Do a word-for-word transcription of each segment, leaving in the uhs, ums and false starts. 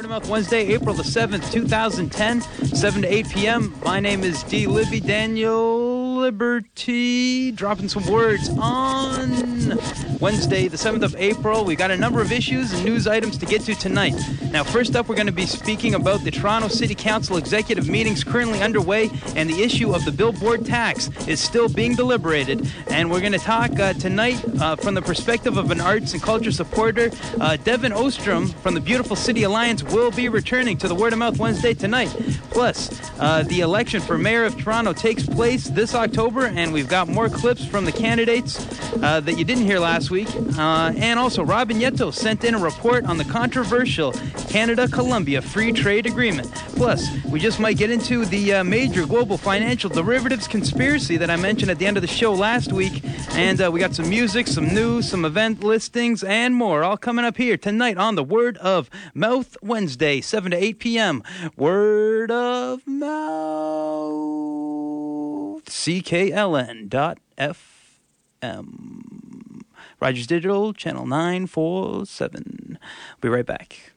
of Mouth Wednesday, April the seventh, two thousand ten, seven to eight p.m. My name is D. Libby Daniel Liberty, dropping some words on Wednesday, the seventh of April. We got a number of issues and news items to get to tonight. Now, first up, we're going to be speaking about the Toronto City Council executive meetings currently underway, and the issue of the billboard tax is still being deliberated. And we're going to talk uh, tonight uh, from the perspective of an arts and culture supporter. Uh, Devin Ostrom from the Beautiful City Alliance will be returning to the Word of Mouth Wednesday tonight. Plus, uh, the election for Mayor of Toronto takes place this October, and we've got more clips from the candidates uh, that you didn't hear last week. Uh, and also, Robin Yeto sent in a report on the controversial Canada-Colombia Free Trade Agreement. Plus, we just might get into the uh, major global financial derivatives conspiracy that I mentioned at the end of the show last week. And uh, we got some music, some news, some event listings, and more, all coming up here tonight on the Word of Mouth Wednesday, seven to eight p.m. Word of Mouth, C K L N dot F M. Rogers Digital, channel nine forty-seven. Be right back.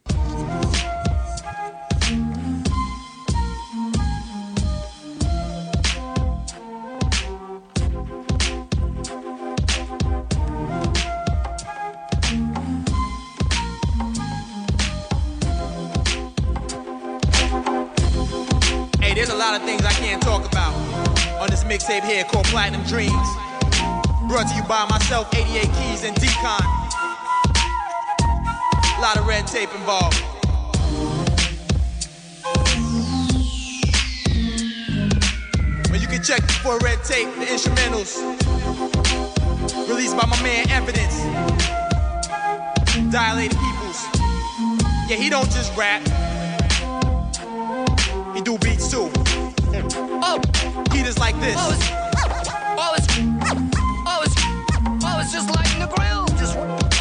There's a lot of things I can't talk about on this mixtape here called Platinum Dreams. Brought to you by myself, eighty-eight Keys and Decon. A lot of red tape involved. Well, you can check for red tape, the instrumentals. Released by my man Evidence. Dilated Peoples. Yeah, he don't just rap. He do beats too. Oh, he just like this. Oh, it's, oh, it's, oh, it's, oh, it's just lighting the grill. Just.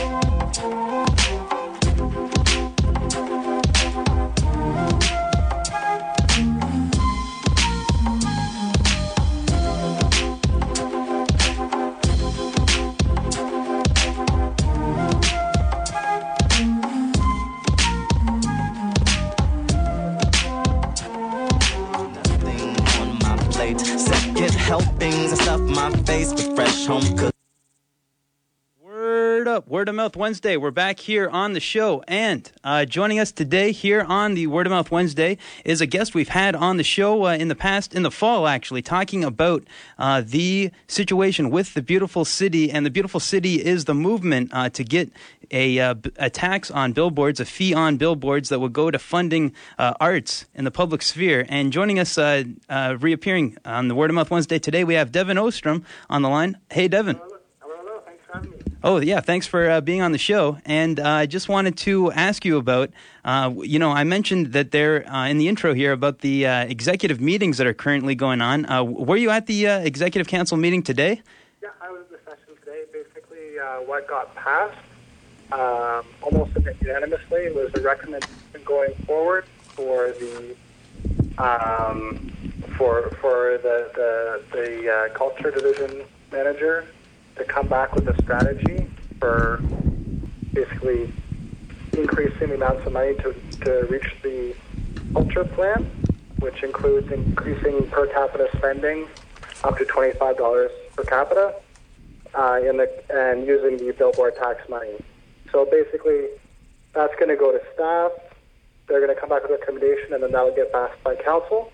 Helpings and stuff my face with fresh home cooked. Word up, Word of Mouth Wednesday. We're back here on the show, and uh, joining us today here on the Word of Mouth Wednesday is a guest we've had on the show uh, in the past, in the fall actually, talking about uh, the situation with the Beautiful City, and the Beautiful City is the movement uh, to get a, uh, a tax on billboards, a fee on billboards that will go to funding uh, arts in the public sphere. And joining us, uh, uh, reappearing on the Word of Mouth Wednesday today, we have Devin Ostrom on the line. Hey, Devin. Hello, hello. Thanks for having me. Oh, yeah, thanks for uh, being on the show. And I uh, just wanted to ask you about, uh, you know, I mentioned that there uh, in the intro here about the uh, executive meetings that are currently going on. Uh, were you at the uh, executive council meeting today? Yeah, I was in the session today. Basically, uh, what got passed um, almost unanimously was a recommendation going forward for the um, for for the the, the uh, culture division manager to come back with a strategy for basically increasing the amounts of money to, to reach the culture plan, which includes increasing per capita spending up to twenty-five dollars per capita uh, in the, and using the billboard tax money. So basically, that's going to go to staff. They're going to come back with a recommendation, and then that'll get passed by council.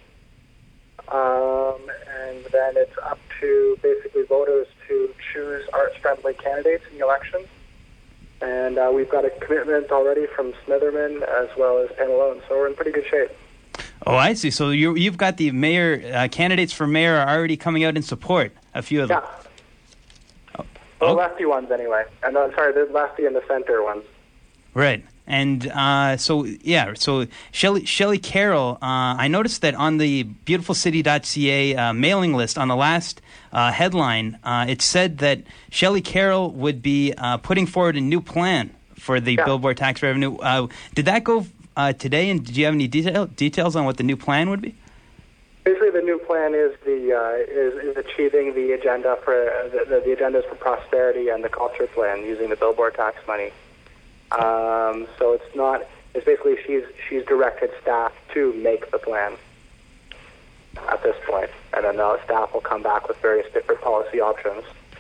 Um, and then it's up to basically voters to choose arts-friendly candidates in the election. And uh, we've got a commitment already from Smitherman as well as Pantalone, so we're in pretty good shape. Oh, I see. So you, you've got the mayor, uh, candidates for mayor are already coming out in support, a few of them. Yeah. Oh. The Oh. lefty ones, anyway. And uh, sorry, the lefty and the center ones. Right. And uh, so, yeah, so Shelley, Shelley Carroll, uh, I noticed that on the beautiful city dot c a uh, mailing list, on the last uh, headline, uh, it said that Shelley Carroll would be uh, putting forward a new plan for the Yeah. billboard tax revenue. Uh, did that go uh, today, and did you have any detail, details on what the new plan would be? Basically, the new plan is the uh, is, is achieving the agenda for uh, the, the, the agendas for prosperity and the culture plan using the billboard tax money. Um, so it's not is basically she's she's directed staff to make the plan at this point, and then the staff will come back with various different policy options.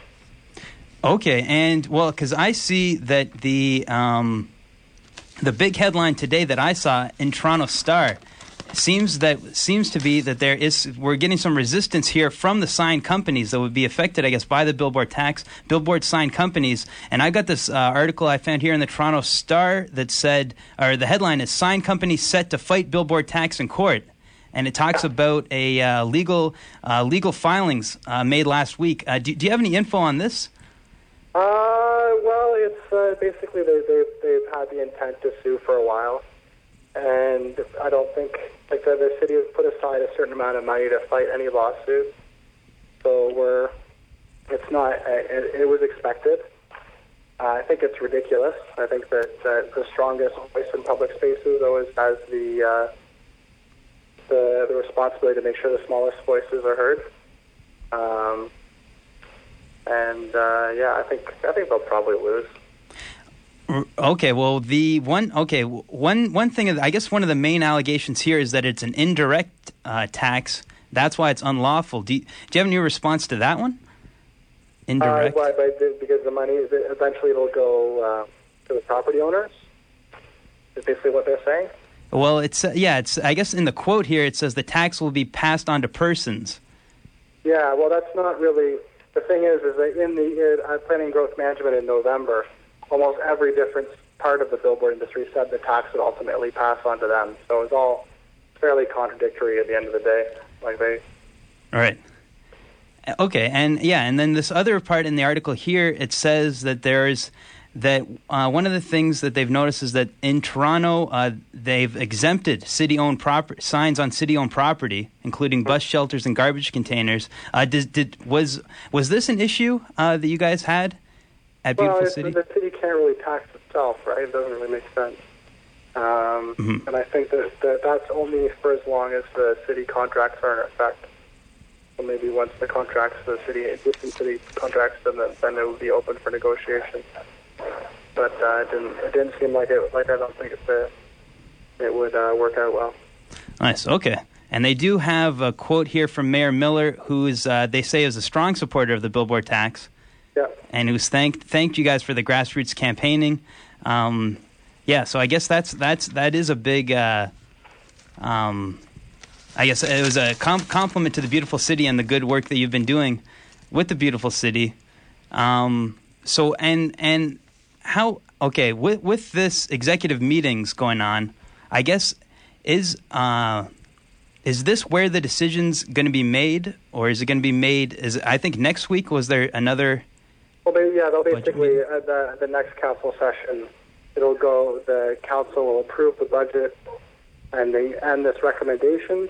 Okay, and well, because I see that the um, the big headline today that I saw in Toronto Star seems that seems to be that there is we're getting some resistance here from the sign companies that would be affected, I guess, by the billboard tax. Billboard sign companies, and I got this uh, article I found here in the Toronto Star that said, or the headline is "Sign companies set to fight billboard tax in court," and it talks about a uh, legal uh, legal filings uh, made last week. Uh, do, do you have any info on this? Uh, well, it's uh, basically they, they've, they've had the intent to sue for a while, and I don't think, like the, the city has put aside a certain amount of money to fight any lawsuit, so we're, it's not, it, it was expected. Uh, I think it's ridiculous. I think that uh, the strongest voice in public spaces always has the, uh, the, the responsibility to make sure the smallest voices are heard. Um... And uh, yeah, I think I think they'll probably lose. Okay, well, the one okay one one thing I guess one of the main allegations here is that it's an indirect uh, tax. That's why it's unlawful. Do you, do you have any response to that one? Indirect. Uh, why, why, because the money is eventually it'll go uh, to the property owners. Is basically what they're saying. Well, it's uh, yeah, it's I guess in the quote here it says the tax will be passed on to persons. Yeah, well, that's not really. The thing is, is that in the uh, Planning and Growth Management in November, almost every different part of the billboard industry said the tax would ultimately pass on to them. So it's all fairly contradictory at the end of the day. Like they. All right. Okay, and yeah, and then this other part in the article here, it says that there's that uh, one of the things that they've noticed is that in Toronto, uh, they've exempted city-owned proper- signs on city-owned property, including bus shelters and garbage containers. Uh, did, did was was this an issue uh, that you guys had at Beautiful well, City? The city can't really tax itself, right? It doesn't really make sense. Um, mm-hmm. And I think that, that that's only for as long as the city contracts are in effect. So maybe once the contracts, the city existing city contracts, then then it will be open for negotiation. But uh, it didn't. It didn't seem like it. Like I don't think it. Uh, it would uh, work out well. Nice. Okay. And they do have a quote here from Mayor Miller, who is uh, they say is a strong supporter of the billboard tax. Yeah. And who's thanked thanked you guys for the grassroots campaigning. Um, yeah. So I guess that's that's that is a big. Uh, um, I guess it was a com- compliment to the Beautiful City and the good work that you've been doing with the Beautiful City. Um, so and and. How okay with with this executive meetings going on? I guess is uh, is this where the decision's going to be made, or is it going to be made? Is I think next week was there another? Well, they, yeah, they'll basically at the the next council session, it'll go. The council will approve the budget and the and this recommendations,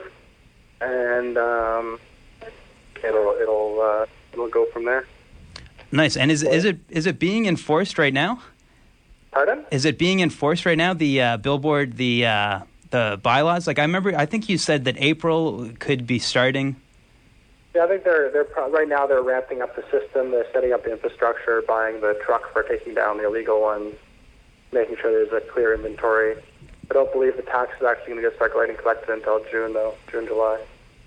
and um, it'll it'll uh, it'll go from there. Nice. And is is it is it being enforced right now? Pardon? Is it being enforced right now? The uh, billboard, the uh, the bylaws. Like I remember, I think you said that April could be starting. Yeah, I think they're they're pro- right now they're ramping up the system. They're setting up the infrastructure, buying the truck for taking down the illegal ones, making sure there's a clear inventory. I don't believe the tax is actually going to get start getting collected until June, though, June, July.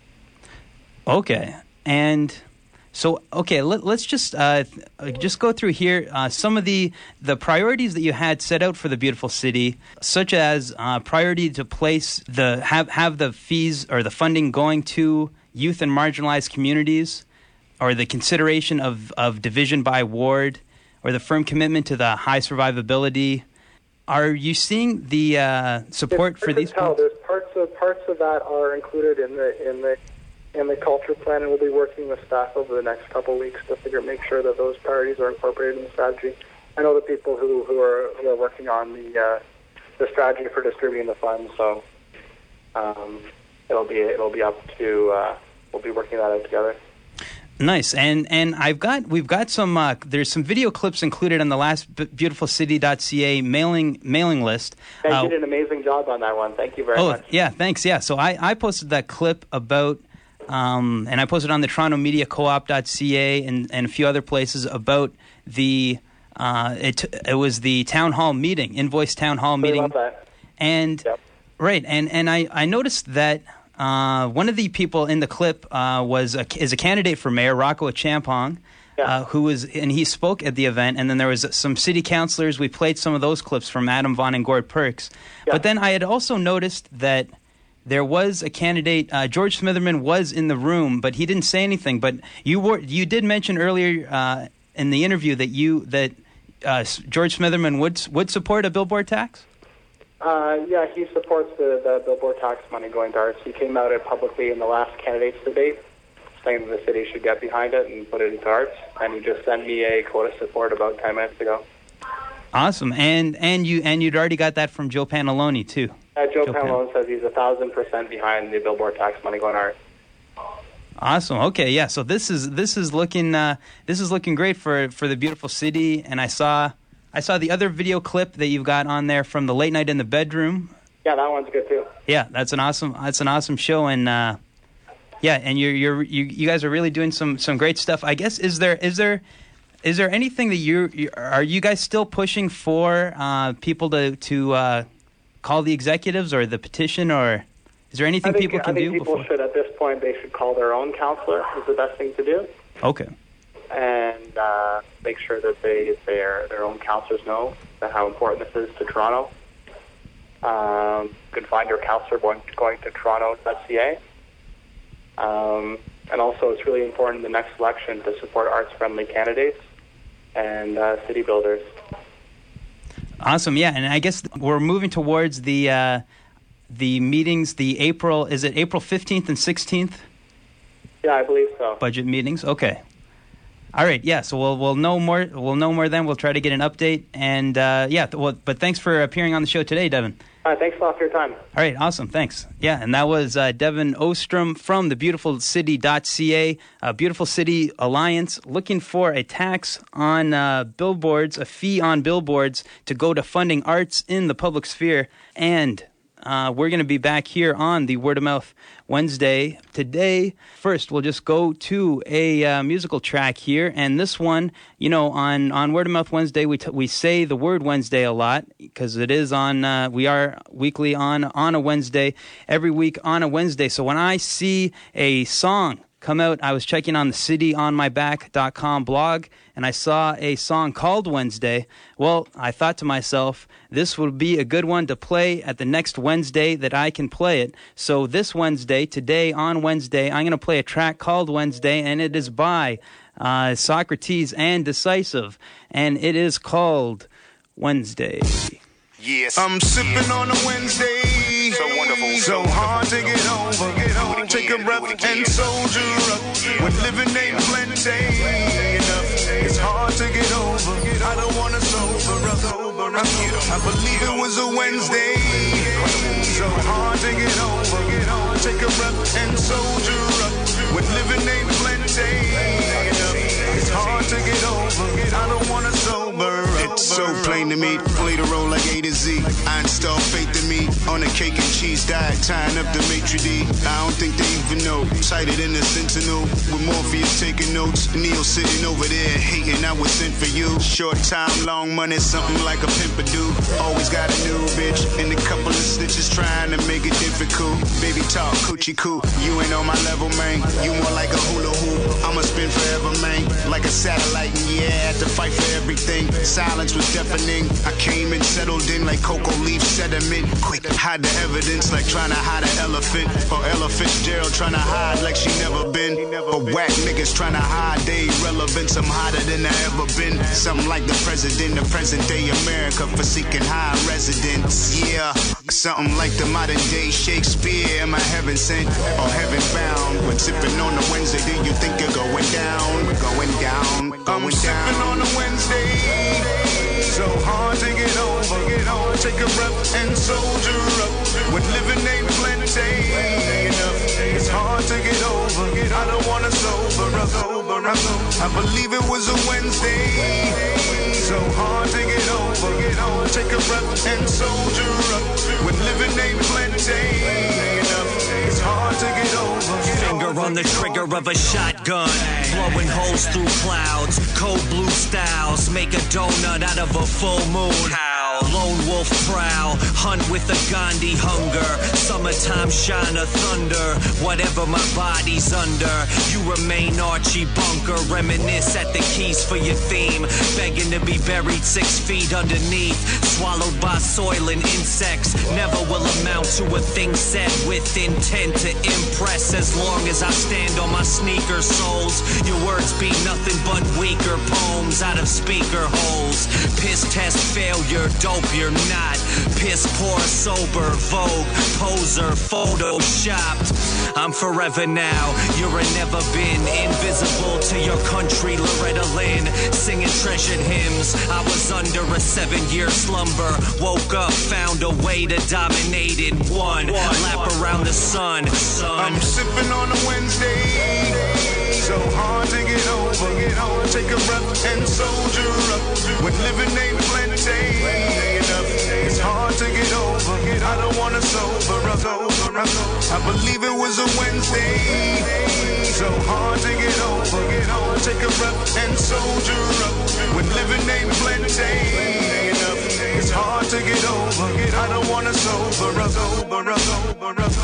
Okay, and. So, okay, let, let's just uh, just go through here uh, some of the, the priorities that you had set out for the Beautiful City, such as uh, priority to place the have have the fees or the funding going to youth and marginalized communities, or the consideration of, of division by ward, or the firm commitment to the high survivability. Are you seeing the uh, support for these? Tell. There's parts of parts of that are included in the in the. in the culture plan, and we'll be working with staff over the next couple of weeks to figure make sure that those priorities are incorporated in the strategy. I know the people who, who are who are working on the uh, the strategy for distributing the funds, so um, it'll be it'll be up to uh, we'll be working that out together. Nice, and and I've got we've got some uh, there's some video clips included on the last beautiful city dot c a mailing mailing list. And uh, you did an amazing job on that one. Thank you very oh, much. Oh yeah, thanks. Yeah, so I, I posted that clip about. Um, and I posted on the Toronto Media Co-op dot c a and, and a few other places about the uh, it. It was the town hall meeting, Invoice Town Hall meeting. I love that. And Yep. right, and and I I noticed that uh, one of the people in the clip uh, was a, is a candidate for mayor, Rocco Champong. Yeah. Uh, who was and he spoke at the event, and then there was some city councilors. We played some of those clips from Adam Vaughn and Gord Perks. Yeah. But then I had also noticed that there was a candidate. Uh, George Smitherman was in the room, but he didn't say anything. But you were you did mention earlier uh, in the interview that you that uh, George Smitherman would would support a billboard tax. Uh, yeah, he supports the, the billboard tax money going to arts. He came out it publicly in the last candidates debate, saying that the city should get behind it and put it into arts. And he just sent me a quote of support about ten minutes ago. Awesome, and and you and you'd already got that from Joe Pantalone too. Uh, Joe, Joe Pantalone says he's a thousand percent behind the billboard tax money going to arts. Awesome. Okay, yeah. So this is this is looking uh, this is looking great for for the beautiful city. And I saw I saw the other video clip that you've got on there from the Late Night in the Bedroom. Yeah, that one's good too. Yeah, that's an awesome that's an awesome show. And uh, yeah, and you're you're you, you guys are really doing some some great stuff. I guess is there is there is there anything that you, you are you guys still pushing for uh, people to to uh, call the executives or the petition, or is there anything I think, people can I think do people before? should, at this point, they should call their own counselor is the best thing to do. Okay. And uh, make sure that they their their own counselors know that how important this is to Toronto. Um, you can find your counselor going, going to toronto dot c a. Um, and also, it's really important in the next election to support arts-friendly candidates and uh, city builders. Awesome, yeah, and I guess we're moving towards the uh, the meetings. The April is it April fifteenth and sixteenth? Yeah, I believe so. Budget meetings. Okay. All right. Yeah. So we'll we'll know more. We'll know more then. We'll try to get an update. And uh, yeah. Th- well, but thanks for appearing on the show today, Devin. Uh, thanks a lot for your time. All right. Awesome. Thanks. Yeah. And that was uh, Devin Ostrom from the beautiful city dot c a, uh, Beautiful City Alliance, looking for a tax on uh, billboards, a fee on billboards to go to funding arts in the public sphere. And uh, we're going to be back here on the Word of Mouth Wednesday. Today, first, we'll just go to a uh, musical track here. And this one, you know, on, on Word of Mouth Wednesday, we t- we say the word Wednesday a lot because it is on, uh, we are weekly on, on a Wednesday, every week on a Wednesday. So when I see a song come out, I was checking on the city on my back dot com blog, and I saw a song called Wednesday. Well, I thought to myself, this would be a good one to play at the next Wednesday that I can play it. So this Wednesday, today on Wednesday, I'm going to play a track called Wednesday, and it is by uh, Socrates and Decisive, and it is called Wednesday. Yes. I'm sipping on a Wednesday. So wonderful. So hard to get over. Get over. Take a breath and soldier up. When living ain't plenty enough, it's hard to get over. I don't want to sober up. I believe it was a Wednesday. So hard to get over. Take a breath and soldier up. When living ain't plenty enough, it's hard to get over. I don't want to sober up. It's so plain to me. Play the role like A to Z. I install faith in me on a cake and cheese diet, tying up the maitre d'. I don't think they even know. Sighted in the Sentinel with Morpheus taking notes. Neil sitting over there hating I was sent for you. Short time, long money, something like a pimpadoo. Always got a new bitch and a couple of snitches trying to make it difficult. Baby talk, coochie coo. You ain't on my level, man. You more like a hula hoop. I'ma spin forever, man. Like a satellite, and yeah, I had to fight for everything. Silence was deafening. I came and settled in like cocoa leaf sediment. Quick, hide the evidence like trying to hide an elephant. Or Ella Fitzgerald trying to hide like she never been. Or whack niggas trying to hide their irrelevance. I'm hotter than I ever been. Something like the president of present day America for seeking high residence. Yeah, something like the modern day Shakespeare. Am I heaven sent or heaven bound? When sipping on a Wednesday, do you think you're going down? We're going down, we're going I'm down. Sipping on a Wednesday. So hard to get over. Take a breath and soldier up. When living ain't plenty enough, it's hard to get over. I don't want to sober up. I believe it was a Wednesday. So hard to get over. Take a breath and soldier up. When living ain't plenty enough, it's hard to get over. Finger on the trigger of a shotgun, blowing holes through clouds. Cold blue styles make a donut out of a full moon. How? Lone wolf prowl, hunt with a Gandhi hunger. Summertime shine a thunder. Whatever my body's under, you remain Archie Bunker. Reminisce at the keys for your theme. Begging to be buried six feet underneath. Swallowed by soil and insects. Never will amount to a thing said with intent to impress. As long as I stand on my sneaker soles, your words be nothing but weaker poems out of speaker holes. Piss test failure, dope you're not. Piss poor, sober, vogue, poser, photoshopped. I'm forever now, you're a never been. Invisible to your country, Loretta Lynn. Singing treasured hymns, I was under a seven-year slumber. Woke up, found a way to dominate in one. Lap around the sun, son. I'm sipping on a Wednesday, so hard to get over. Take a breath and soldier up. When living ain't plenty enough, it's hard to get over. I don't wanna sober up. I believe it was a Wednesday, so hard to get over. Take a breath and soldier up. When living ain't plenty enough, it's hard to get over. I don't wanna sober up. Sober up. Sober up.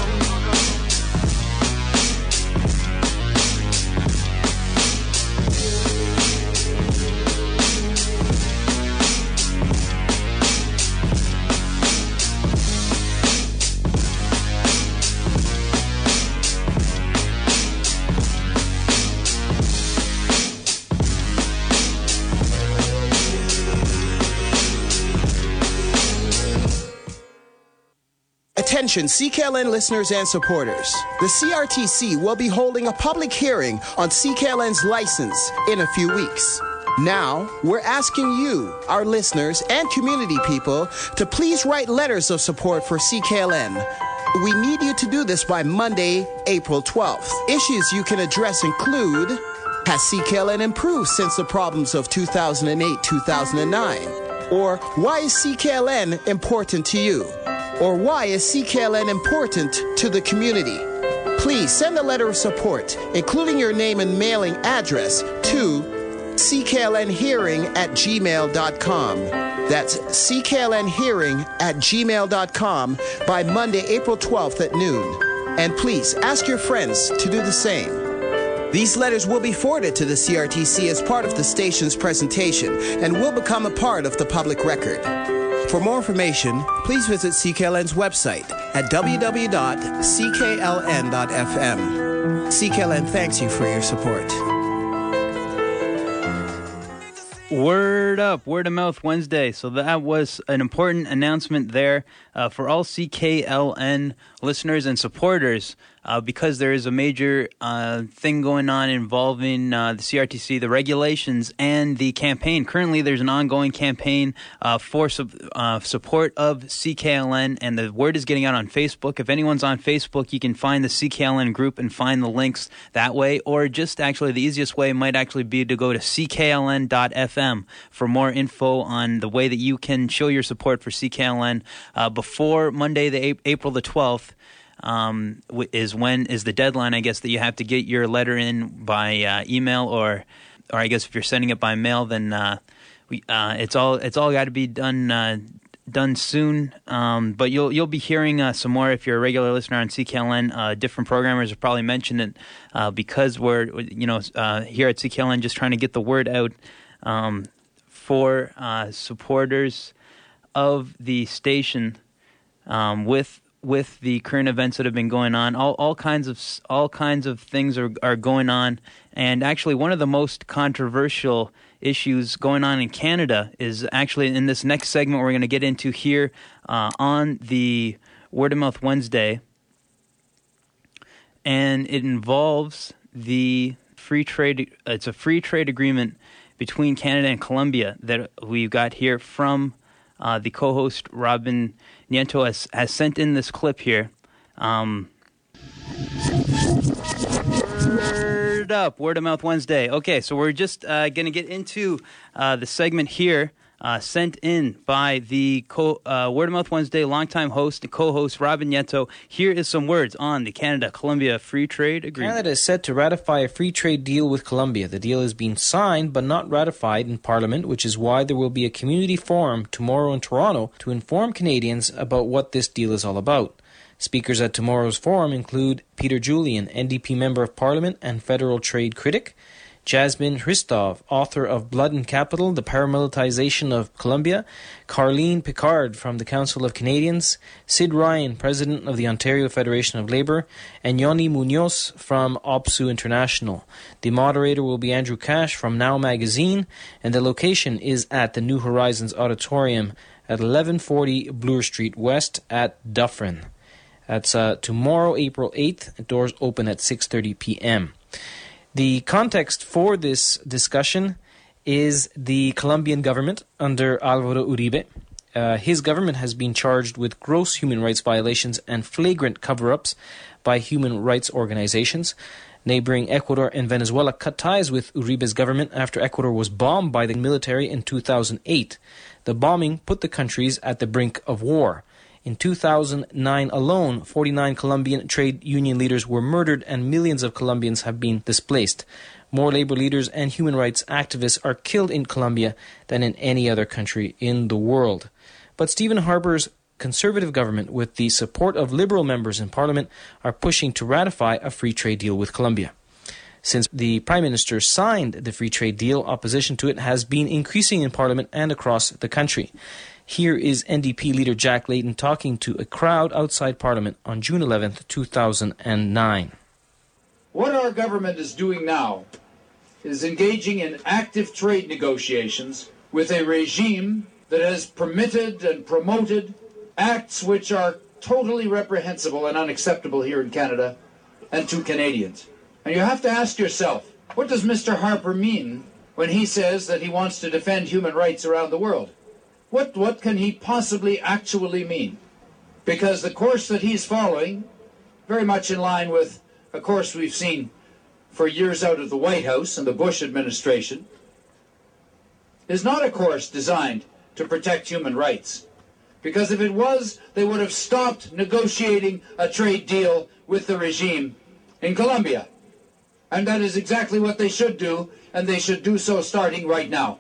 Attention C K L N listeners and supporters. The C R T C will be holding a public hearing on C K L N's license in a few weeks. Now, we're asking you, our listeners and community people, to please write letters of support for C K L N. We need you to do this by Monday, April twelfth. Issues you can address include: has C K L N improved since the problems of two thousand eight to two thousand nine? Or why is C K L N important to you? Or why is C K L N important to the community? Please send a letter of support, including your name and mailing address, to C K L N hearing at gmail dot com. That's C K L N hearing at gmail dot com by Monday, April twelfth at noon. And please ask your friends to do the same. These letters will be forwarded to the C R T C as part of the station's presentation and will become a part of the public record. For more information, please visit C K L N's website at w w w dot c k l n dot f m. C K L N thanks you for your support. Word up, Word of Mouth Wednesday. So that was an important announcement there uh, for all C K L N listeners and supporters. Uh, because there is a major uh, thing going on involving uh, the C R T C, the regulations, and the campaign. Currently, there's an ongoing campaign uh, for su- uh, support of C K L N, and the word is getting out on Facebook. If anyone's on Facebook, you can find the C K L N group and find the links that way, or just actually the easiest way might actually be to go to c k l n dot f m for more info on the way that you can show your support for C K L N uh, before Monday, the a- April the twelfth. Um, is when is the deadline, I guess, that you have to get your letter in by uh, email, or, or I guess if you're sending it by mail, then uh, we uh, it's all it's all got to be done uh, done soon. Um, but you'll you'll be hearing uh, some more if you're a regular listener on C K L N. Uh, different programmers have probably mentioned it uh, because we're you know uh, here at C K L N just trying to get the word out um, for uh, supporters of the station um, with. with the current events that have been going on. All all kinds of all kinds of things are are going on, and actually one of the most controversial issues going on in Canada is actually in this next segment we're going to get into here uh, on the Word of Mouth Wednesday, and it involves the free trade. It's a free trade agreement between Canada and Colombia that we've got here from uh, the co-host Robin Nieto has, has sent in this clip here. Um, word up, Word of Mouth Wednesday. Okay, so we're just uh, going to get into uh, the segment here uh, sent in by the co- uh, Word of Mouth Wednesday longtime host and co-host Robin Nieto. Here is some words on the Canada-Colombia Free Trade Agreement. Canada is set to ratify a free trade deal with Colombia. The deal is being signed but not ratified in Parliament, which is why there will be a community forum tomorrow in Toronto to inform Canadians about what this deal is all about. Speakers at tomorrow's forum include Peter Julian, N D P Member of Parliament and federal trade critic, Jasmine Hristov, author of Blood and Capital, The Paramilitarization of Colombia, Carleen Picard from the Council of Canadians, Sid Ryan, President of the Ontario Federation of Labour, and Yoni Munoz from O P S U International. The moderator will be Andrew Cash from Now Magazine, and the location is at the New Horizons Auditorium at eleven forty Bloor Street West at Dufferin. That's uh, tomorrow, April eighth. Doors open at six thirty p.m. The context for this discussion is the Colombian government under Álvaro Uribe. Uh, his government has been charged with gross human rights violations and flagrant cover-ups by human rights organizations. Neighboring Ecuador and Venezuela cut ties with Uribe's government after Ecuador was bombed by the military in two thousand eight. The bombing put the countries at the brink of war. In two thousand nine alone, forty-nine Colombian trade union leaders were murdered and millions of Colombians have been displaced. More labor leaders and human rights activists are killed in Colombia than in any other country in the world. But Stephen Harper's Conservative government, with the support of Liberal members in Parliament, are pushing to ratify a free trade deal with Colombia. Since the Prime Minister signed the free trade deal, opposition to it has been increasing in Parliament and across the country. Here is N D P leader Jack Layton talking to a crowd outside Parliament on June eleventh, two thousand nine. What our government is doing now is engaging in active trade negotiations with a regime that has permitted and promoted acts which are totally reprehensible and unacceptable here in Canada and to Canadians. And you have to ask yourself, what does Mister Harper mean when he says that he wants to defend human rights around the world? What, what can he possibly actually mean? Because the course that he's following, very much in line with a course we've seen for years out of the White House and the Bush administration, is not a course designed to protect human rights. Because if it was, they would have stopped negotiating a trade deal with the regime in Colombia. And that is exactly what they should do, and they should do so starting right now.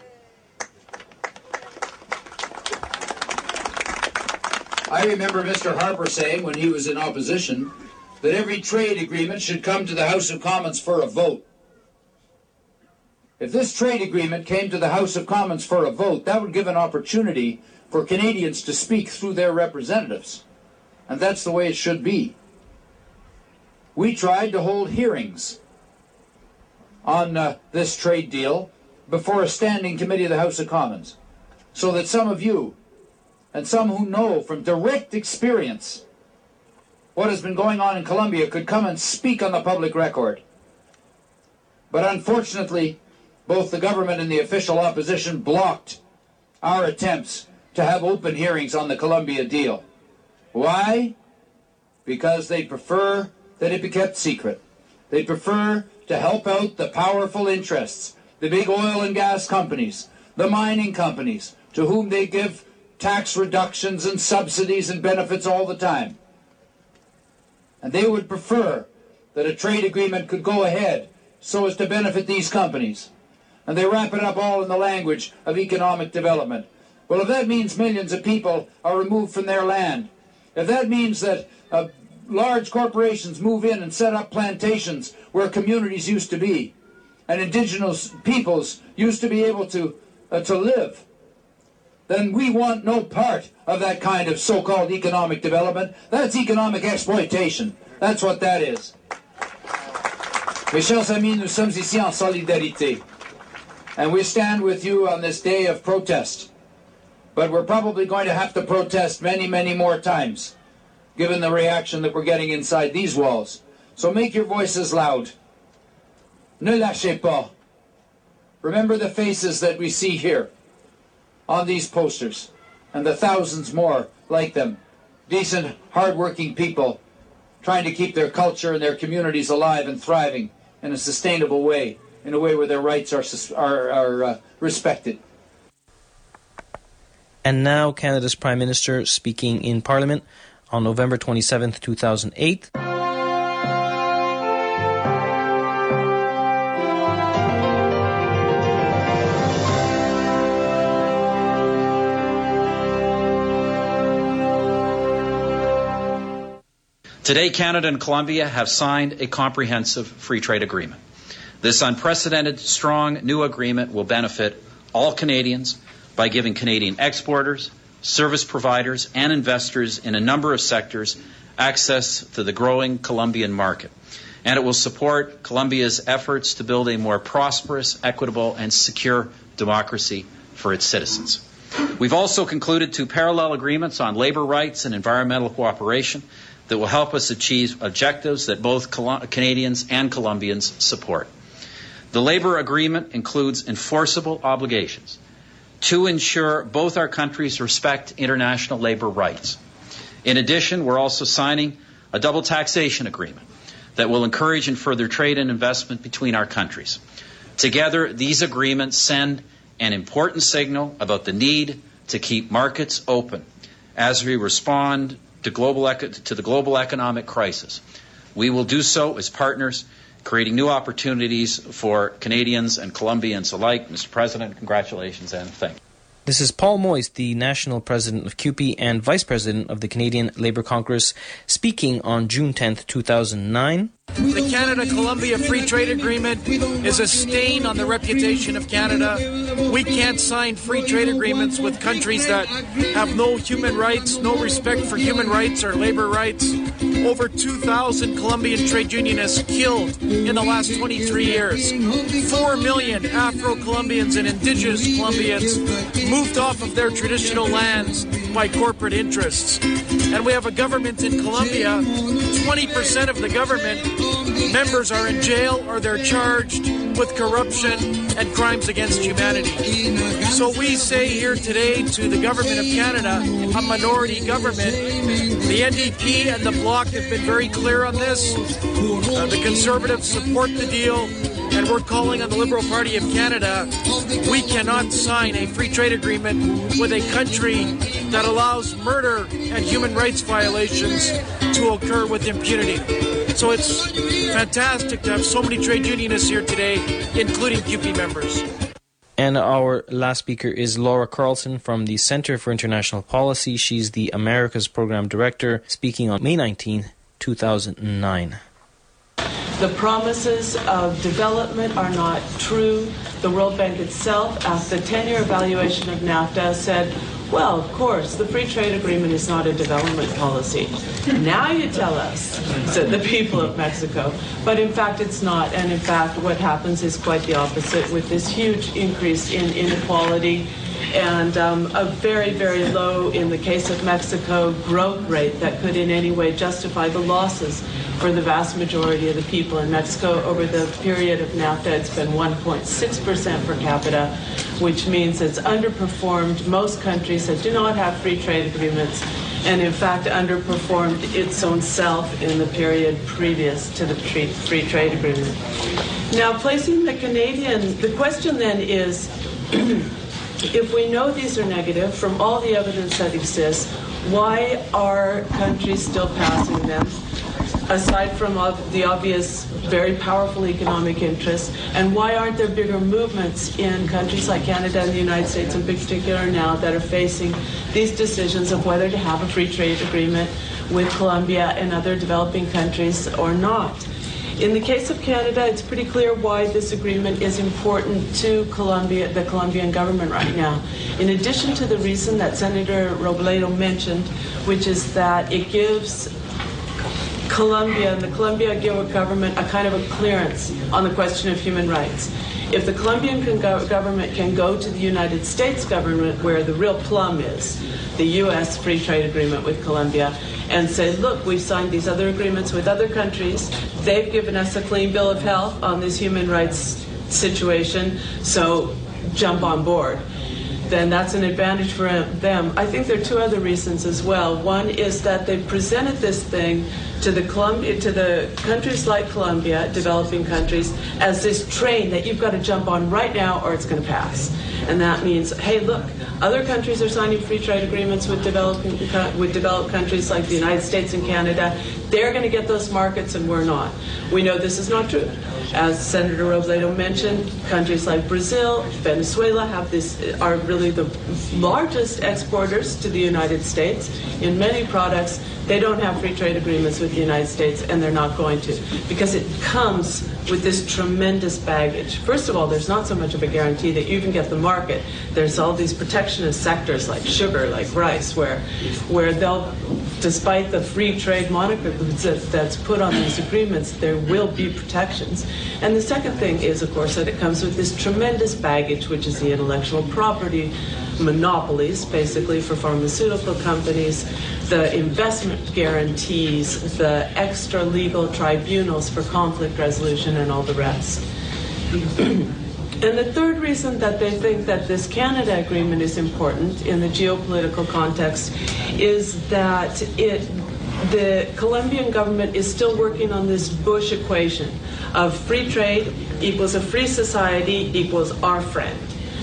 I remember Mister Harper saying when he was in opposition that every trade agreement should come to the House of Commons for a vote. If this trade agreement came to the House of Commons for a vote, that would give an opportunity for Canadians to speak through their representatives. And that's the way it should be. We tried to hold hearings on uh, this trade deal before a standing committee of the House of Commons, so that some of you and some who know from direct experience what has been going on in Colombia could come and speak on the public record. But unfortunately, both the government and the official opposition blocked our attempts to have open hearings on the Colombia deal. Why? Because they prefer that it be kept secret. They prefer to help out the powerful interests, the big oil and gas companies, the mining companies, to whom they give tax reductions and subsidies and benefits all the time. And they would prefer that a trade agreement could go ahead so as to benefit these companies. And they wrap it up all in the language of economic development. Well, if that means millions of people are removed from their land, if that means that uh, large corporations move in and set up plantations where communities used to be, and indigenous peoples used to be able to, uh, to live, then we want no part of that kind of so-called economic development. That's economic exploitation. That's what that is. Mes chers amis, nous sommes ici en solidarité. And we stand with you on this day of protest. But we're probably going to have to protest many, many more times, given the reaction that we're getting inside these walls. So make your voices loud. Ne lâchez pas. Remember the faces that we see here on these posters, and the thousands more like them. Decent, hard-working people trying to keep their culture and their communities alive and thriving in a sustainable way, in a way where their rights are, are, are uh, respected. And now Canada's Prime Minister speaking in Parliament on November twenty-seventh, two thousand eight. Today, Canada and Colombia have signed a comprehensive free trade agreement. This unprecedented, strong new agreement will benefit all Canadians by giving Canadian exporters, service providers, and investors in a number of sectors access to the growing Colombian market. And it will support Colombia's efforts to build a more prosperous, equitable, and secure democracy for its citizens. We've also concluded two parallel agreements on labor rights and environmental cooperation that will help us achieve objectives that both Canadians and Colombians support. The labor agreement includes enforceable obligations to ensure both our countries respect international labor rights. In addition, we're also signing a double taxation agreement that will encourage and further trade and investment between our countries. Together, these agreements send an important signal about the need to keep markets open as we respond to global to the global economic crisis. We will do so as partners, creating new opportunities for Canadians and Colombians alike. Mister President, congratulations and thank you. This is Paul Moist, the National President of C U P E and Vice President of the Canadian Labour Congress, speaking on June tenth, two thousand nine. The Canada-Colombia Free Trade Agreement is a stain on the reputation of Canada. We can't sign free trade agreements with countries that have no human rights, no respect for human rights or labor rights. Over two thousand Colombian trade unionists killed in the last twenty-three years. Four million Afro-Colombians and indigenous Colombians moved off of their traditional lands by corporate interests. And we have a government in Colombia, twenty percent of the government members are in jail or they're charged with corruption and crimes against humanity. So we say here today to the government of Canada, a minority government, the N D P and the Bloc have been very clear on this. Uh, the Conservatives support the deal, and we're calling on the Liberal Party of Canada. We cannot sign a free trade agreement with a country that allows murder and human rights violations to occur with impunity. So it's fantastic to have so many trade unionists here today, including C U P E members. And our last speaker is Laura Carlson from the Center for International Policy. She's the Americas Program Director, speaking on May nineteenth, two thousand nine. The promises of development are not true. The World Bank itself, after the ten-year evaluation of NAFTA, said, well, of course, the free trade agreement is not a development policy. Now you tell us, said the people of Mexico. But in fact, it's not. And in fact, what happens is quite the opposite, with this huge increase in inequality and um, a very, very low, in the case of Mexico, growth rate that could in any way justify the losses for the vast majority of the people in Mexico. Over the period of NAFTA, it's been one point six percent per capita, which means it's underperformed most countries that do not have free trade agreements, and in fact underperformed its own self in the period previous to the free trade agreement. Now, placing the Canadian, the question then is, if we know these are negative from all the evidence that exists, why are countries still passing them, aside from the obvious very powerful economic interests, and why aren't there bigger movements in countries like Canada and the United States in particular now that are facing these decisions of whether to have a free trade agreement with Colombia and other developing countries or not? In the case of Canada, it's pretty clear why this agreement is important to Colombia, the Colombian government right now. In addition to the reason that Senator Robledo mentioned, which is that it gives Colombia and the Colombia government a kind of a clearance on the question of human rights. If the Colombian can go, government can go to the United States government, where the real plum is, the U S free trade agreement with Colombia, and say, look, we've signed these other agreements with other countries. They've given us a clean bill of health on this human rights situation, so jump on board. Then that's an advantage for them. I think there are two other reasons as well. One is that they presented this thing to the Colombia, to the countries like Colombia, developing countries, as this train that you've got to jump on right now or it's going to pass. And that means, hey, look, other countries are signing free trade agreements with developing with developed countries like the United States and Canada. They're going to get those markets and we're not. We know this is not true. As Senator Robledo mentioned, countries like Brazil, Venezuela have this are really the largest exporters to the United States in many products. They don't have free trade agreements with the United States, and they're not going to, because it comes with this tremendous baggage. First of all, there's not so much of a guarantee that you can get the market. There's all these protectionist sectors like sugar, like rice, where where they'll, despite the free trade moniker that's put on these agreements, there will be protections. And the second thing is, of course, that it comes with this tremendous baggage, which is the intellectual property monopolies, basically, for pharmaceutical companies, the investment guarantees, the extra legal tribunals for conflict resolution, and all the rest. And the third reason that they think that this Canada agreement is important in the geopolitical context is that it, the Colombian government is still working on this Bush equation of free trade equals a free society equals our friend.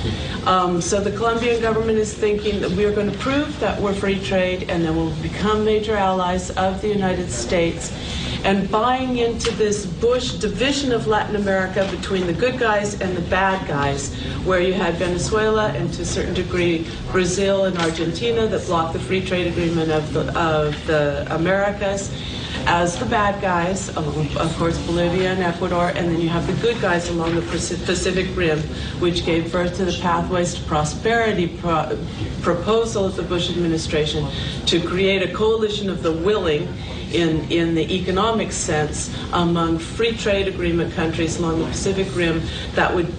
Um, so the Colombian government is thinking that we're going to prove that we're free trade and then we'll become major allies of the United States. And buying into this Bush division of Latin America between the good guys and the bad guys, where you had Venezuela and to a certain degree Brazil and Argentina that blocked the free trade agreement of the, of the Americas as the bad guys, of course Bolivia and Ecuador, and then you have the good guys along the Pacific Rim, which gave birth to the Pathways to Prosperity pro- proposal of the Bush administration to create a coalition of the willing in, in the economic sense among free trade agreement countries along the Pacific Rim that would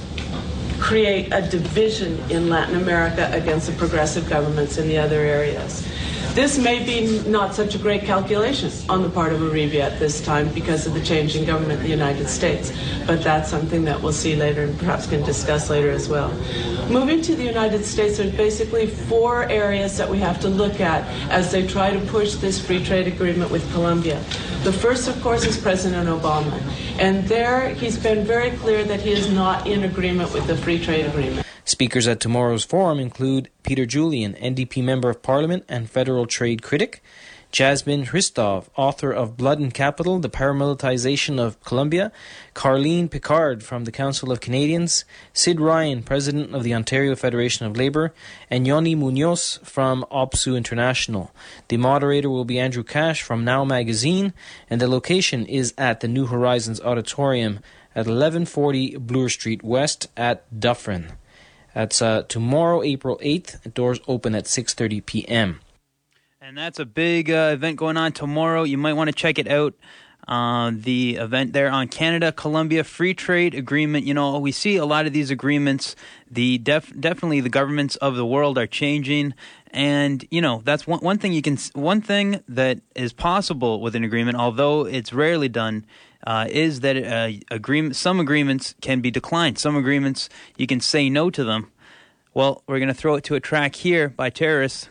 create a division in Latin America against the progressive governments in the other areas. This may be not such a great calculation on the part of Uribe at this time because of the change in government in the United States, but that's something that we'll see later and perhaps can discuss later as well. Moving to the United States, there's basically four areas that we have to look at as they try to push this free trade agreement with Colombia. The first, of course, is President Obama, and there he's been very clear that he is not in agreement with the free trade agreement. Speakers at tomorrow's forum include Peter Julian, N D P Member of Parliament and Federal Trade Critic, Jasmine Hristov, author of Blood and Capital, The Paramilitarization of Colombia, Carleen Picard from the Council of Canadians, Sid Ryan, President of the Ontario Federation of Labour, and Yoni Munoz from O P S U International. The moderator will be Andrew Cash from Now Magazine, and the location is at the New Horizons Auditorium at eleven forty Bloor Street West at Dufferin. That's uh, tomorrow, April eighth. Doors open at six thirty p.m. And that's a big uh, event going on tomorrow. You might want to check it out. Uh, the event there on Canada-Colombia Free Trade Agreement. You know, we see a lot of these agreements. The def- definitely the governments of the world are changing. And, you know, that's one, one thing you can, one thing that is possible with an agreement, although it's rarely done, Uh, is that uh, agreement, some agreements can be declined. Some agreements, you can say no to them. Well, we're going to throw it to a track here by Terrorists.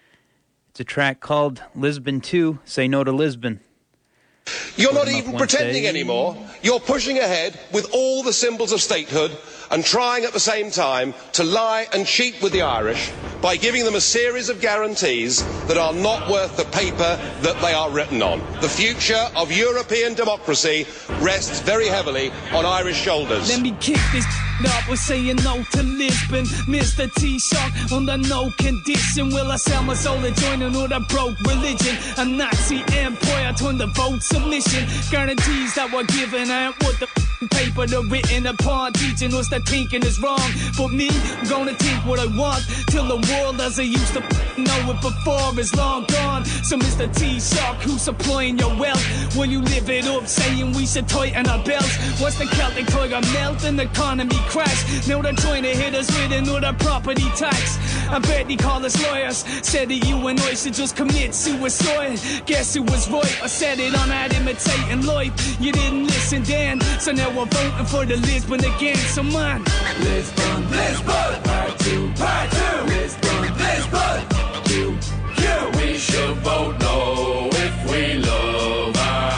It's a track called Lisbon two, Say No to Lisbon. You're not even pretending anymore. You're pushing ahead with all the symbols of statehood and trying at the same time to lie and cheat with the Irish by giving them a series of guarantees that are not worth the paper that they are written on. The future of European democracy rests very heavily on Irish shoulders. Let me kick this up with saying no to Lisbon. Mister T-Shark under no condition will I sell my soul to join another broke religion. A Nazi empire turned to vote submission. Guarantees that were given ain't what the paper they're written upon. Teaching us that thinking is wrong. But me, I'm gonna think what I want till the world as I used to know it before is long gone. So Mister T-Shark, who's supplying your wealth? Will you live it up saying we should tighten our belts? What's the Celtic tiger melt and the economy crash? Now they're trying to hit us with another property tax. I bet they call us lawyers. Said that you and I should just commit suicide. Guess who was right? I said it on that imitating life. You didn't listen then, so now we're voting for the Lisbon again. So man, Lisbon, Lisbon, part two, part two. Lisbon, Lisbon, Q, Q. We should vote no if we love our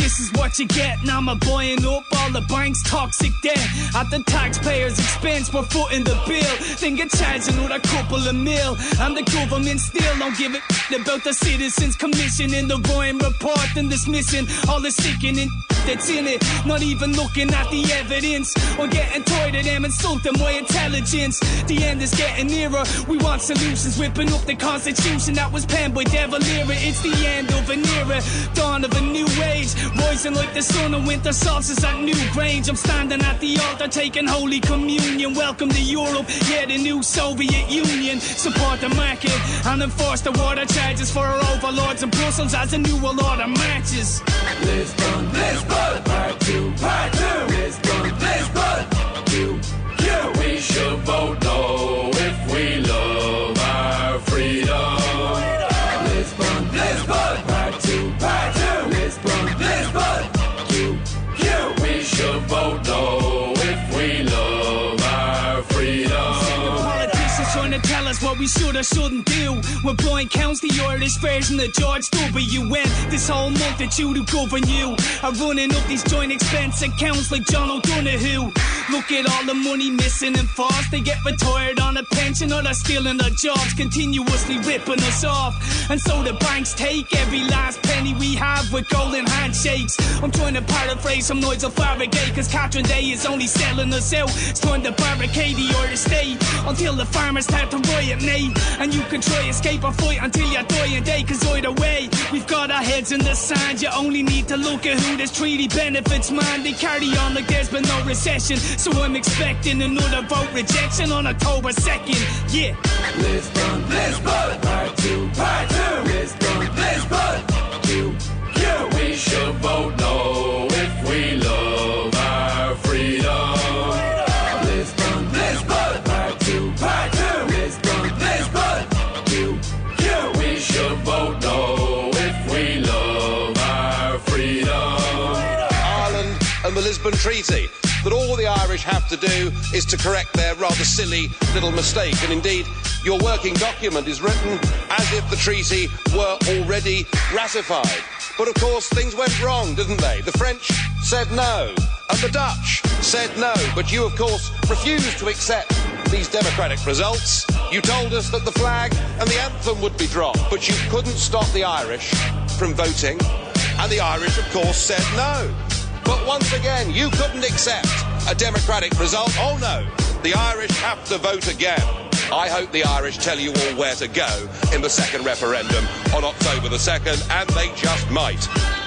this is what you get. Now I'm buying up all the bank's toxic debt at the taxpayers' expense. We're footing the bill, then get charged another couple of mil. And the government still don't give a about the Citizens Commission in the Ryan report and dismissing all the sticking in that's in it. Not even looking at the evidence. We're getting tired of them insulting my intelligence. The end is getting nearer. We want solutions, whipping up the Constitution that was penned by De Valera. It's the end of an era, dawn of a new age, rising like the sun on winter solstice at New Grange. I'm standing at the altar taking Holy Communion. Welcome to Europe, yeah, the new Soviet Union. Support the market and enforce the water charges for our overlords in Brussels as a new world order matches. Lisbon, Lisbon, part two, part two. Lisbon, Lisbon, you, you. We should vote no if we love our freedom. Lisbon, Lisbon, part two, part two. Lisbon, Lisbon, you, you. We should vote no if we love our freedom. Trying to tell us what we should or shouldn't do. When blind counts the Irish version of George W. N. This whole multitude who govern you are running up these joint expense accounts like John O'Donoghue. Look at all the money missing and false. They get retired on a pension or they're stealing their jobs, continuously ripping us off. And so the banks take every last penny we have with golden handshakes. I'm trying to paraphrase some Nigel Farragut, cause Catherine Day is only selling us out. It's time to barricade the Irish state until the farmers start to riot, mate. And you can try escape or fight until you're dying day, cause either way we've got our heads in the sand. You only need to look at who this treaty benefits, man. They carry on like there's been no recession. So I'm expecting another vote rejection on October second, yeah. Lisbon, Lisbon, part two, part two. Lisbon, Lisbon, you, you. We should vote no if we love our freedom. Lisbon, Lisbon, part two, part two. Lisbon, Lisbon, you, you. We should vote no if we love our freedom. Ireland and the Lisbon Treaty, that all the Irish have to do is to correct their rather silly little mistake. And indeed, your working document is written as if the treaty were already ratified. But of course, things went wrong, didn't they? The French said no, and the Dutch said no. But you, of course, refused to accept these democratic results. You told us that the flag and the anthem would be dropped, but you couldn't stop the Irish from voting. And the Irish, of course, said no. But once again, you couldn't accept a democratic result. Oh no, the Irish have to vote again. I hope the Irish tell you all where to go in the second referendum on October the second, and they just might.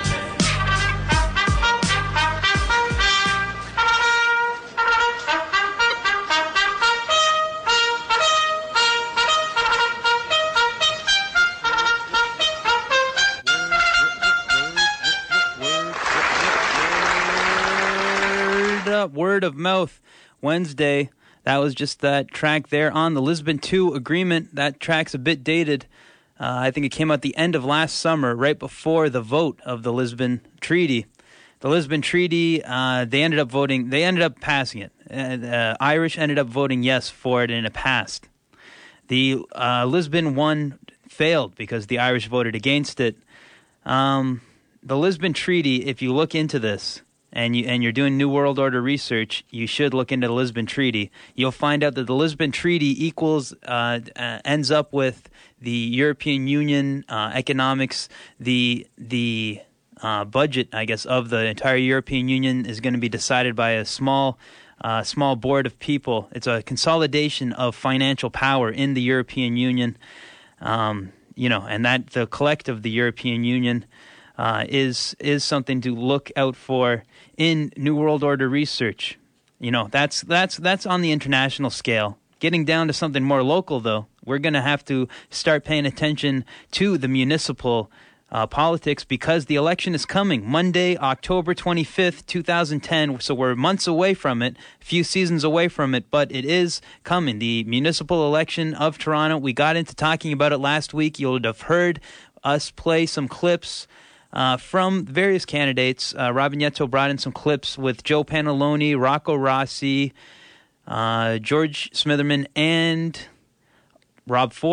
Word of Mouth Wednesday. That was just that track there on the Lisbon two agreement. That track's a bit dated. Uh, I think it came out the end of last summer, right before the vote of the Lisbon Treaty. The Lisbon Treaty, uh, they ended up voting, they ended up passing it. Uh, uh, Irish ended up voting yes for it, and it passed. The uh, Lisbon one failed because the Irish voted against it. Um, the Lisbon Treaty, if you look into this, and you and you're doing New World Order research, you should look into the Lisbon Treaty. You'll find out that the Lisbon Treaty equals uh, uh, ends up with the European Union uh, economics. The the uh, budget, I guess, of the entire European Union is going to be decided by a small uh, small board of people. It's a consolidation of financial power in the European Union. Um, you know, and that the collective of the European Union uh, is is something to look out for in New World Order research. You know, that's that's that's on the international scale. Getting down to something more local, though, we're going to have to start paying attention to the municipal uh, politics, because the election is coming Monday, October twenty-fifth, twenty ten. So we're months away from it, a few seasons away from it, but it is coming. The municipal election of Toronto. We got into talking about it last week. You'll have heard us play some clips Uh, from various candidates. uh, Robin Yetto brought in some clips with Joe Pantalone, Rocco Rossi, uh, George Smitherman, and Rob Ford.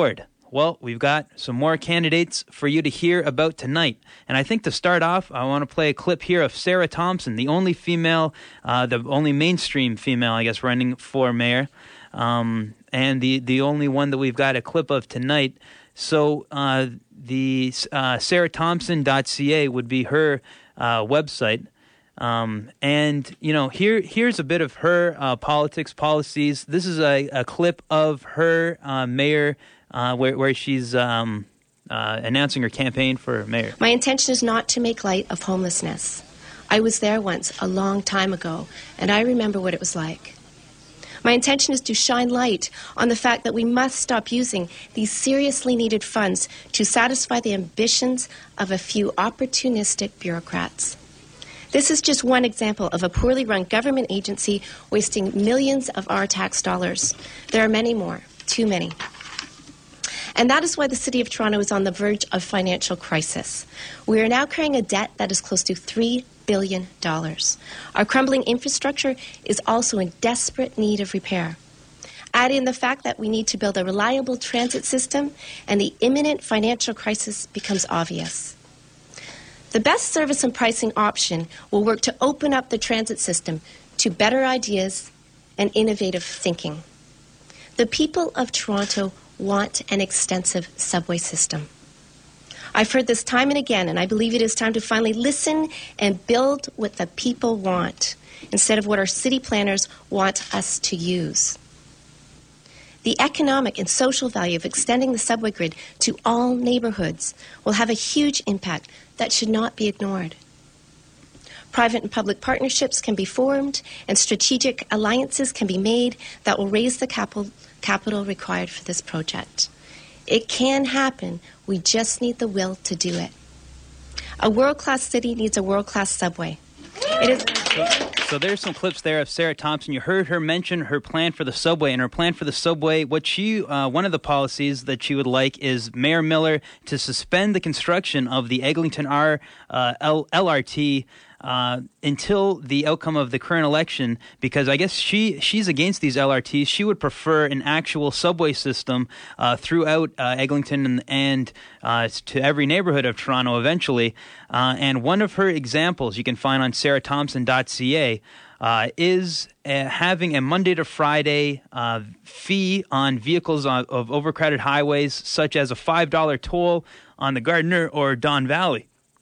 Well, we've got some more candidates for you to hear about tonight. And I think to start off, I want to play a clip here of Sarah Thompson, the only female, uh, the only mainstream female, I guess, running for mayor, um, and the, the only one that we've got a clip of tonight. So uh, the uh, sarah thompson dot c a would be her uh, website. Um, and, you know, here here's a bit of her uh, politics, policies. This is a, a clip of her uh, mayor Uh, where, where she's um, uh, announcing her campaign for mayor. My intention is not to make light of homelessness. I was there once, a long time ago, and I remember what it was like. My intention is to shine light on the fact that we must stop using these seriously needed funds to satisfy the ambitions of a few opportunistic bureaucrats. This is just one example of a poorly run government agency wasting millions of our tax dollars. There are many more, too many. And that is why the City of Toronto is on the verge of financial crisis. We are now carrying a debt that is close to three billion dollars. Our crumbling infrastructure is also in desperate need of repair. Add in the fact that we need to build a reliable transit system, and the imminent financial crisis becomes obvious. The best service and pricing option will work to open up the transit system to better ideas and innovative thinking. The people of Toronto want an extensive subway system. I've heard this time and again, and I believe it is time to finally listen and build what the people want instead of what our city planners want us to use. The economic and social value of extending the subway grid to all neighborhoods will have a huge impact that should not be ignored. Private and public partnerships can be formed, and strategic alliances can be made that will raise the capital capital required for this project. It can happen. We just need the will to do it. A world-class city needs a world-class subway. It is. So, so there's some clips there of Sarah Thompson. You heard her mention her plan for the subway, and her plan for the subway, what she, uh, one of the policies that she would like is Mayor Miller to suspend the construction of the Eglinton R uh, L- LRT Uh, until the outcome of the current election, because I guess she she's against these L R Ts. She would prefer an actual subway system uh, throughout uh, Eglinton and, and uh, to every neighborhood of Toronto eventually. Uh, and one of her examples you can find on sarah thompson dot c a uh, is uh, having a Monday to Friday uh, fee on vehicles on, of overcrowded highways, such as a five dollars toll on the Gardiner or Don Valley.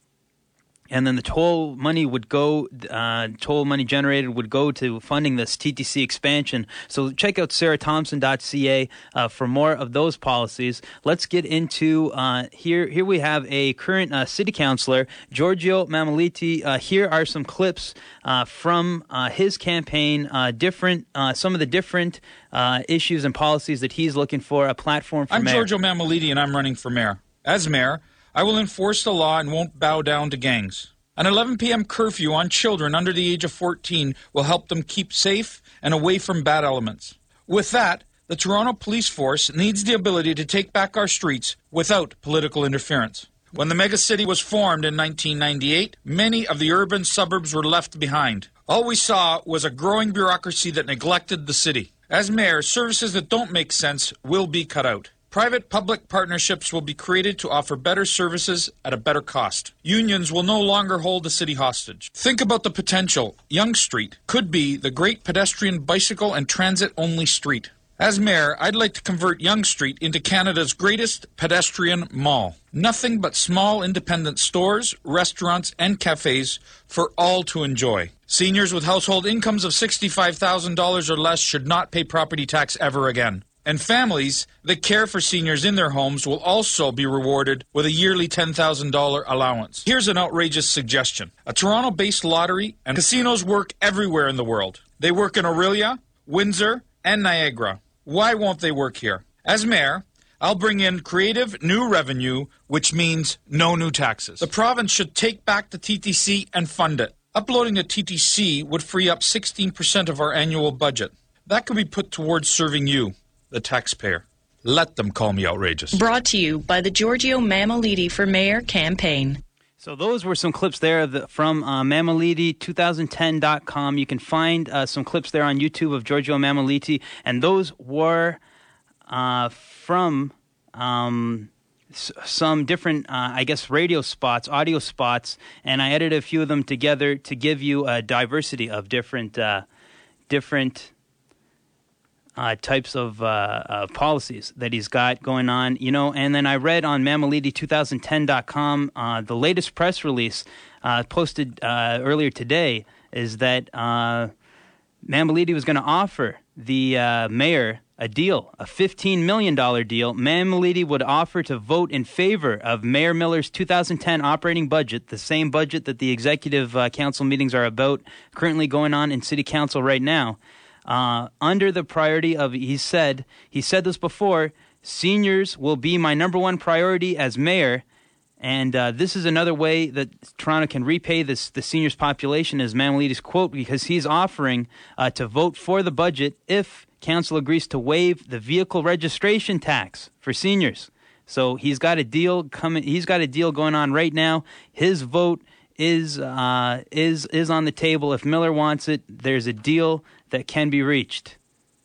And then the toll money would go, uh, toll money generated would go to funding this T T C expansion. So check out sarah thompson dot c a uh, for more of those policies. Let's get into, uh, here Here we have a current uh, city councillor, Giorgio Mammoliti. Uh, here are some clips uh, from uh, his campaign, uh, different, uh, some of the different uh, issues and policies that he's looking for, a platform for I'm mayor. Giorgio Mammoliti, and I'm running for mayor. As mayor, I will enforce the law and won't bow down to gangs. An eleven p.m. curfew on children under the age of fourteen will help them keep safe and away from bad elements. With that, the Toronto Police Force needs the ability to take back our streets without political interference. When the megacity was formed in nineteen ninety-eight, many of the urban suburbs were left behind. All we saw was a growing bureaucracy that neglected the city. As mayor, services that don't make sense will be cut out. Private-public partnerships will be created to offer better services at a better cost. Unions will no longer hold the city hostage. Think about the potential. Yonge Street could be the great pedestrian, bicycle, and transit-only street. As mayor, I'd like to convert Yonge Street into Canada's greatest pedestrian mall. Nothing but small independent stores, restaurants, and cafes for all to enjoy. Seniors with household incomes of sixty-five thousand dollars or less should not pay property tax ever again. And families that care for seniors in their homes will also be rewarded with a yearly ten thousand dollars allowance. Here's an outrageous suggestion. A Toronto-based lottery and casinos work everywhere in the world. They work in Orillia, Windsor, and Niagara. Why won't they work here? As mayor, I'll bring in creative new revenue, which means no new taxes. The province should take back the T T C and fund it. Uploading the T T C would free up sixteen percent of our annual budget. That could be put towards serving you, the taxpayer. Let them call me outrageous. Brought to you by the Giorgio Mammoliti for Mayor campaign. So those were some clips there of the, from uh, Mammoliti twenty ten dot com. You can find uh, some clips there on YouTube of Giorgio Mammoliti, and those were uh, from um, s- some different, uh, I guess, radio spots, audio spots, and I edited a few of them together to give you a diversity of different, uh, different uh, types of uh, uh, policies that he's got going on. You know, and then I read on Mammoliti twenty ten dot com uh, the latest press release uh, posted uh, earlier today is that uh, Mammoliti was going to offer the uh, mayor a deal, a fifteen million dollars deal. Mammoliti would offer to vote in favor of Mayor Miller's two thousand ten operating budget, the same budget that the executive uh, council meetings are about, currently going on in city council right now. Uh, under the priority of, he said, he said this before, seniors will be my number one priority as mayor. And uh, this is another way that Toronto can repay this the seniors population, is Mammoliti's quote, because he's offering uh, to vote for the budget if council agrees to waive the vehicle registration tax for seniors. So he's got a deal coming. He's got a deal going on right now. His vote is uh, is is on the table. If Miller wants it, there's a deal that can be reached.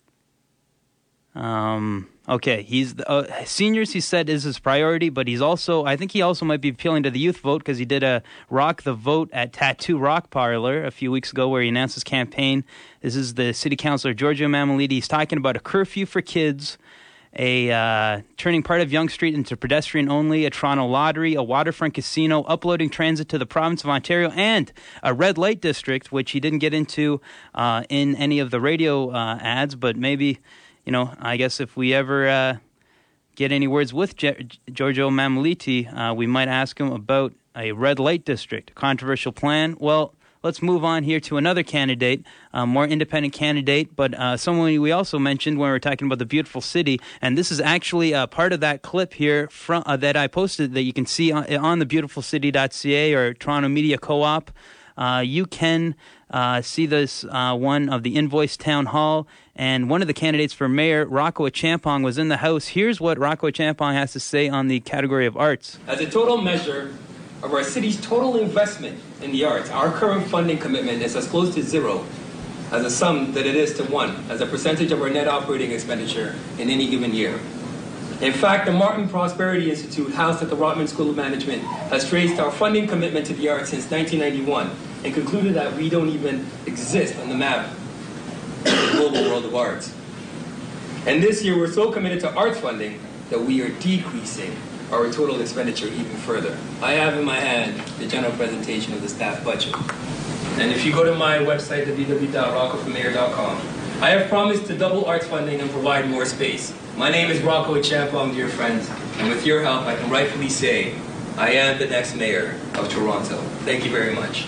Um. Okay, he's uh, seniors, he said, is his priority, but he's also, I think he also might be appealing to the youth vote, because he did a Rock the Vote at Tattoo Rock Parlor a few weeks ago where he announced his campaign. This is the city councilor, Giorgio Mammoliti. He's talking about a curfew for kids, a uh, turning part of Yonge Street into pedestrian only, a Toronto lottery, a waterfront casino, uploading transit to the province of Ontario, and a red light district, which he didn't get into uh, in any of the radio uh, ads, but maybe... You know, I guess if we ever uh, get any words with G- Giorgio Mammoliti, uh, we might ask him about a red light district, controversial plan. Well, let's move on here to another candidate, a more independent candidate, but uh, someone we also mentioned when we were talking about the beautiful city. And this is actually uh, part of that clip here from, uh, that I posted that you can see on, on the beautiful city dot c a or Toronto Media Co-op. Uh, you can uh, see this uh, one of the Invoice Town Hall, and one of the candidates for mayor, Rocco Achampong, was in the House. Here's what Rocco Achampong has to say on the category of arts. As a total measure of our city's total investment in the arts, our current funding commitment is as close to zero as a sum that it is to one as a percentage of our net operating expenditure in any given year. In fact, the Martin Prosperity Institute, housed at the Rotman School of Management, has traced our funding commitment to the arts since nineteen ninety-one and concluded that we don't even exist on the map of the global world of arts. And this year, we're so committed to arts funding that we are decreasing our total expenditure even further. I have in my hand the general presentation of the staff budget. And if you go to my website, w w w dot rocco for mayor dot com, I have promised to double arts funding and provide more space. My name is Rocco Achampong, dear friends, and with your help, I can rightfully say I am the next mayor of Toronto. Thank you very much.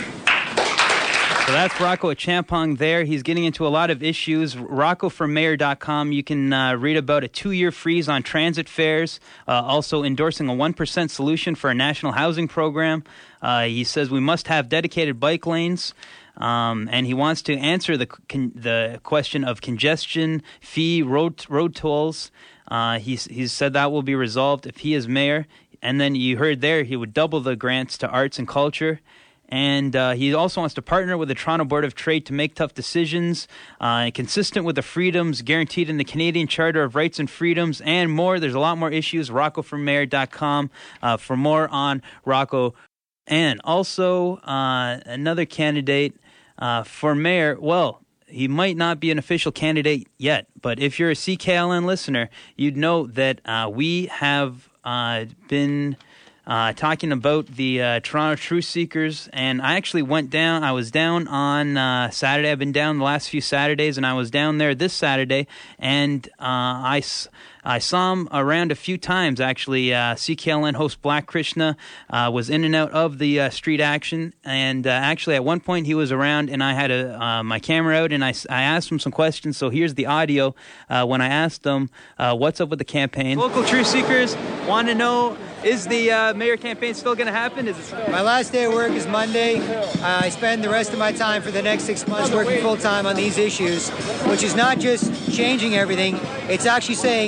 So that's Rocco Achampong there. He's getting into a lot of issues. rocco for mayor dot com. You can uh, read about a two-year freeze on transit fares, uh, also endorsing a one percent solution for a national housing program. Uh, he says we must have dedicated bike lanes. Um, and he wants to answer the con- the question of congestion fee, road road tolls. Uh, he's he's said that will be resolved if he is mayor. And then you heard there he would double the grants to arts and culture. And uh, he also wants to partner with the Toronto Board of Trade to make tough decisions, uh, consistent with the freedoms guaranteed in the Canadian Charter of Rights and Freedoms, and more. There's a lot more issues. rocco for mayor dot com uh, for more on Rocco. And also uh, another candidate uh, for mayor. Well, he might not be an official candidate yet, but if you're a C K L N listener, you'd know that uh, we have uh, been uh, talking about the uh, Toronto Truth Seekers, and I actually went down. I was down on uh, Saturday. I've been down the last few Saturdays, and I was down there this Saturday, and uh, I. I saw him around a few times, actually. Uh, C K L N host Black Krishna uh, was in and out of the uh, street action. And uh, actually, at one point, he was around, and I had a, uh, my camera out, and I, I asked him some questions. So here's the audio uh, when I asked him, uh, what's up with the campaign? Local Truth Seekers want to know, is the uh, mayor campaign still going to happen? Is it My last day of work is Monday. Uh, I spend the rest of my time for the next six months working full-time on these issues, which is not just changing everything. It's actually saying,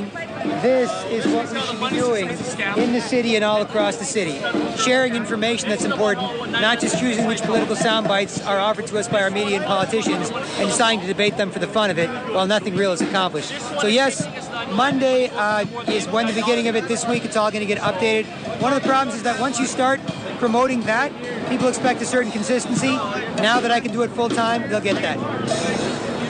this is what we should be doing in the city and all across the city. Sharing information that's important, not just choosing which political sound bites are offered to us by our media and politicians and deciding to debate them for the fun of it while nothing real is accomplished. So yes, Monday uh, is when the beginning of it. This week it's all going to get updated. One of the problems is that once you start promoting that, people expect a certain consistency. Now that I can do it full time, they'll get that.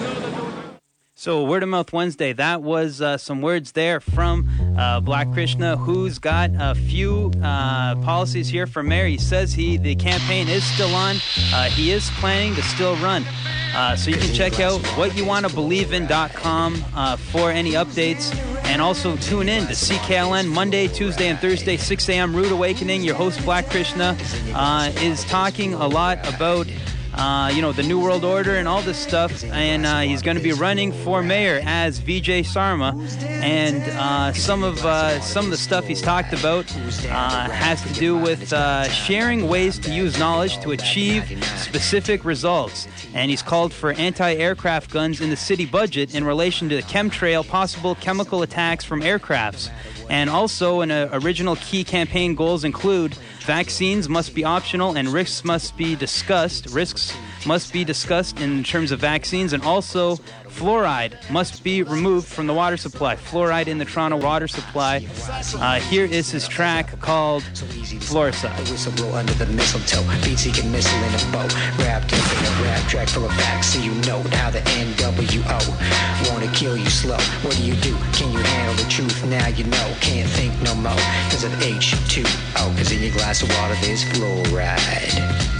So Word of Mouth Wednesday, that was uh, some words there from uh, Black Krishna, who's got a few uh, policies here for mayor. He says he the campaign is still on. Uh, he is planning to still run. Uh, so you can check out what you want to believe in dot com uh, for any updates. And also tune in to C K L N Monday, Tuesday, and Thursday, six a.m. Rude Awakening. Your host, Black Krishna, uh, is talking a lot about Uh, you know, the New World Order and all this stuff, and uh, he's going to be running for mayor as Vijay Sarma, and uh, some of uh, some of the stuff he's talked about uh, has to do with uh, sharing ways to use knowledge to achieve specific results, and he's called for anti-aircraft guns in the city budget in relation to the chemtrail, possible chemical attacks from aircrafts. And also, an uh, original key campaign goals include vaccines must be optional and risks must be discussed. Risks must be discussed in terms of vaccines, and also fluoride must be removed from the water supply. Fluoride in the Toronto water supply. Uh, here is his track called Fluoricide. Whistle blow under the mistletoe, beat seeking missile in a bow, wrapped up in a rap track full of facts, so you know how the N W O wanna kill you slow. What do you do? Can you handle the truth? Now you know. Can't think no more cause of H two O, cause in your glass of water there's fluoride.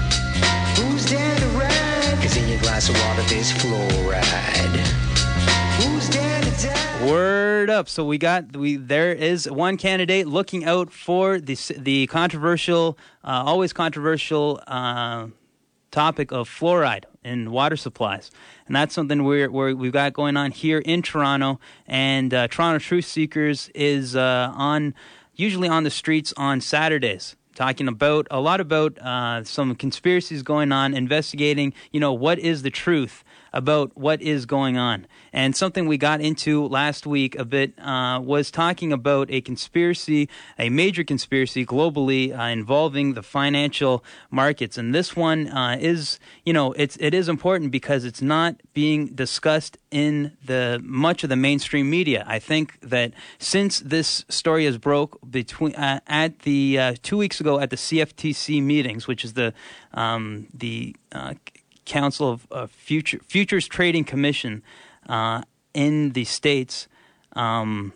Who's down to ride? Cause in your glass of water there's fluoride. Who's down to die? Word up. So we got, we there is one candidate looking out for the, the controversial, uh, always controversial uh, topic of fluoride in water supplies. And that's something we're, we're, we've got going on here in Toronto. And uh, Toronto Truth Seekers is uh, on, usually on the streets on Saturdays, talking about a lot about uh, some conspiracies going on, investigating, you know, what is the truth about what is going on. And something we got into last week a bit uh, was talking about a conspiracy, a major conspiracy globally uh, involving the financial markets. And this one uh, is, you know, it's it is important because it's not being discussed in the much of the mainstream media. I think that since this story has broke between uh, at the uh, two weeks ago at the C F T C meetings, which is the um, the uh, Council of uh, Future Futures Trading Commission uh, in the States, um,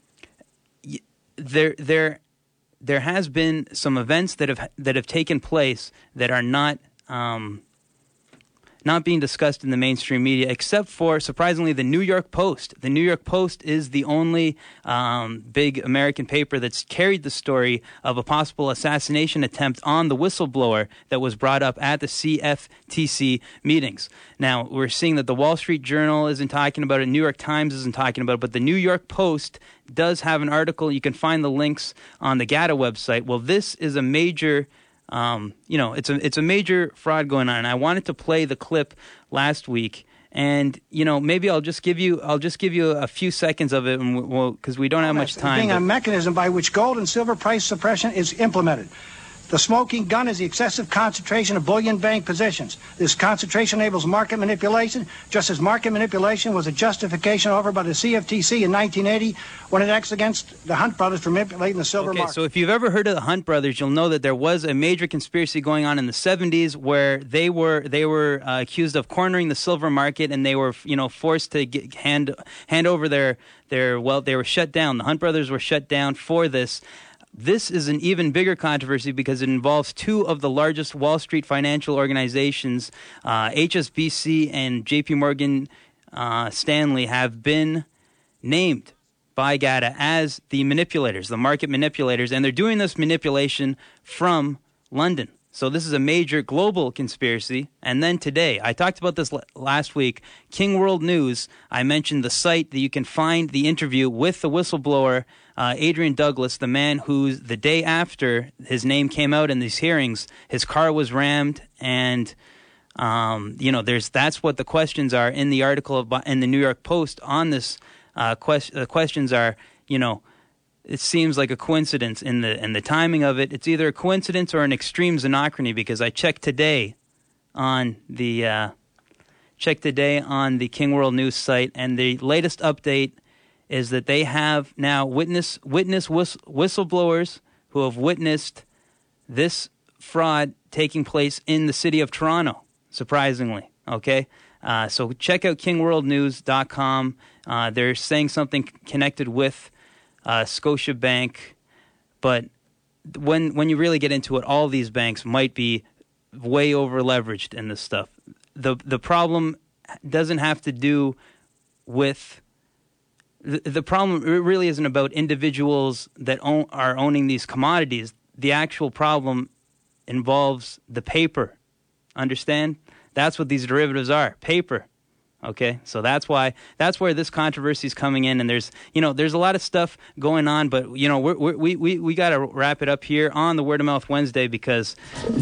there there there has been some events that have that have taken place that are not um, not being discussed in the mainstream media, except for, surprisingly, the New York Post. The New York Post is the only um, big American paper that's carried the story of a possible assassination attempt on the whistleblower that was brought up at the C F T C meetings. Now, we're seeing that the Wall Street Journal isn't talking about it, New York Times isn't talking about it, but the New York Post does have an article. You can find the links on the G A T A website. Well, this is a major... Um, you know, it's a it's a major fraud going on. And I wanted to play the clip last week, and you know, maybe I'll just give you I'll just give you a few seconds of it, and we'll because we don't have much time. Being but... a mechanism by which gold and silver price suppression is implemented. The smoking gun is the excessive concentration of bullion bank positions. This concentration enables market manipulation, just as market manipulation was a justification offered by the C F T C in nineteen eighty when it acts against the Hunt brothers for manipulating the silver okay, market. So if you've ever heard of the Hunt brothers, you'll know that there was a major conspiracy going on in the seventies where they were they were uh, accused of cornering the silver market, and they were you know forced to get, hand hand over their their well they were shut down. The Hunt brothers were shut down for this. This is an even bigger controversy because it involves two of the largest Wall Street financial organizations. Uh, H S B C and J P Morgan uh, Stanley have been named by G A T A as the manipulators, the market manipulators, and they're doing this manipulation from London. So this is a major global conspiracy. And then today, I talked about this l- last week, King World News, I mentioned the site that you can find the interview with the whistleblower, uh, Adrian Douglas, the man who's the day after his name came out in these hearings, his car was rammed, and um, you know, there's that's what the questions are in the article of, in the New York Post on this. Uh, quest- the questions are, you know, it seems like a coincidence in the in the timing of it. It's either a coincidence or an extreme xenochrony, because I checked today on the uh, checked today on the King World News site, and the latest update is that they have now witness witness whist- whistleblowers who have witnessed this fraud taking place in the city of Toronto, surprisingly. Okay, uh, so check out king world news dot com. Uh, they're saying something connected with uh, Scotiabank, but when when you really get into it, all these banks might be way over leveraged in this stuff. The the problem doesn't have to do with the, the problem. It really isn't about individuals that own, are owning these commodities. The actual problem involves the paper. Understand? That's what these derivatives are, paper. Okay, so that's why that's where this controversy is coming in, and there's you know there's a lot of stuff going on, but you know we're, we're, we we we got to wrap it up here on the Word of Mouth Wednesday, because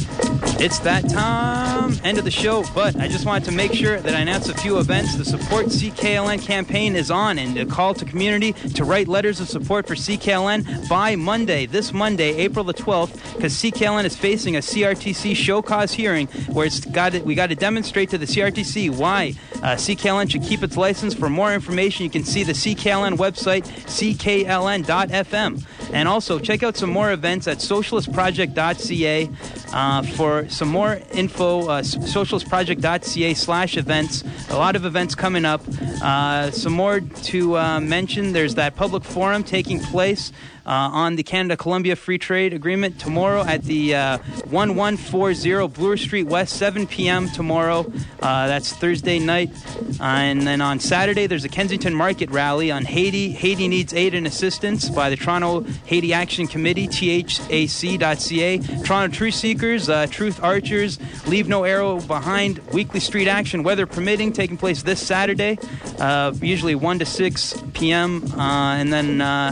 it's that time, end of the show. But I just wanted to make sure that I announce a few events. The Support C K L N campaign is on, and a call to community to write letters of support for C K L N by Monday, this Monday, April the twelfth, because C K L N is facing a C R T C show cause hearing where it's got to, we got to demonstrate to the C R T C why uh, C K L N should keep its license. For more information, you can see the C K L N website, c k l n dot f m. And also, check out some more events at socialist project dot c a uh, for some more info, uh, socialist project dot c a slash events. A lot of events coming up. Uh, some more to uh, mention. There's that public forum taking place Uh, on the Canada-Colombia Free Trade Agreement tomorrow at the uh, eleven forty Bloor Street West, seven p.m. tomorrow. Uh, that's Thursday night. Uh, and then on Saturday, there's a Kensington Market rally on Haiti. Haiti needs aid and assistance by the Toronto Haiti Action Committee, T H A C dot c a. Toronto Truth Seekers, uh, Truth Archers, Leave No Arrow Behind, weekly street action, weather permitting, taking place this Saturday, uh, usually one to six p.m. Uh, and then... Uh,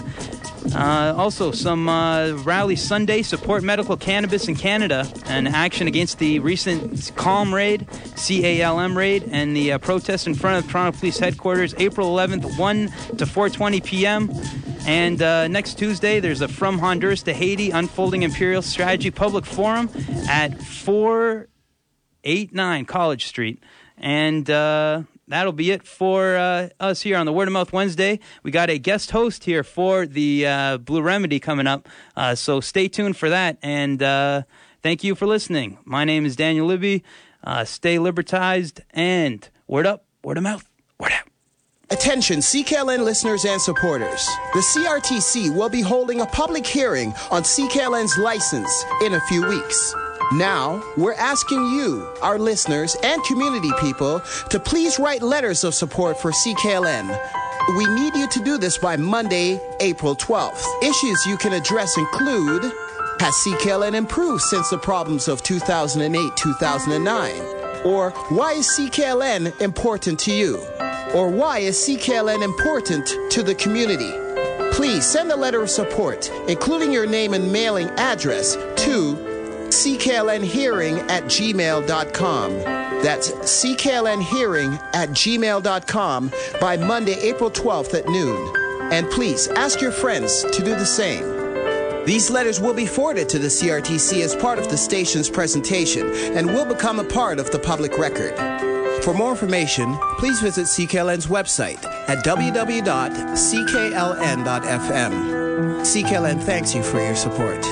Uh, also, some uh, rally Sunday, support medical cannabis in Canada, an action against the recent CALM raid, C A L M raid, and the uh, protest in front of Toronto Police Headquarters, April eleventh, one to four twenty p.m. And uh, next Tuesday, there's a From Honduras to Haiti Unfolding Imperial Strategy Public Forum at four eighty-nine College Street. And... Uh, That'll be it for uh, us here on the Word of Mouth Wednesday. We got a guest host here for the uh, Blue Remedy coming up, uh, so stay tuned for that. And uh, thank you for listening. My name is Daniel Libby. Uh, stay libertized, and word up, word of mouth, word out. Attention C K L N listeners and supporters. The C R T C will be holding a public hearing on C K L N's license in a few weeks. Now, we're asking you, our listeners and community people, to please write letters of support for C K L N. We need you to do this by Monday, April twelfth. Issues you can address include: has C K L N improved since the problems of two thousand eight to two thousand nine? Or why is C K L N important to you? Or why is C K L N important to the community? Please send a letter of support, including your name and mailing address, to C K L N hearing at gmail dot com. That's C K L N hearing at gmail dot com by Monday, April twelfth at noon. And please ask your friends to do the same. These letters will be forwarded to the C R T C as part of the station's presentation and will become a part of the public record. For more information, please visit C K L N's website at w w w dot c k l n dot f m. C K L N thanks you for your support.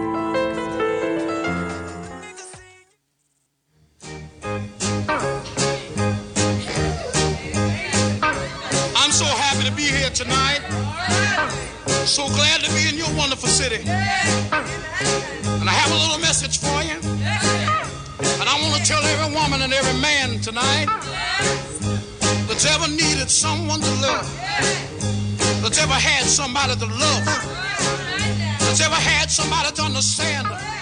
Tonight, so glad to be in your wonderful city, and I have a little message for you, and I want to tell every woman and every man tonight that's ever needed someone to love, that's ever had somebody to love, that's ever had somebody to understand.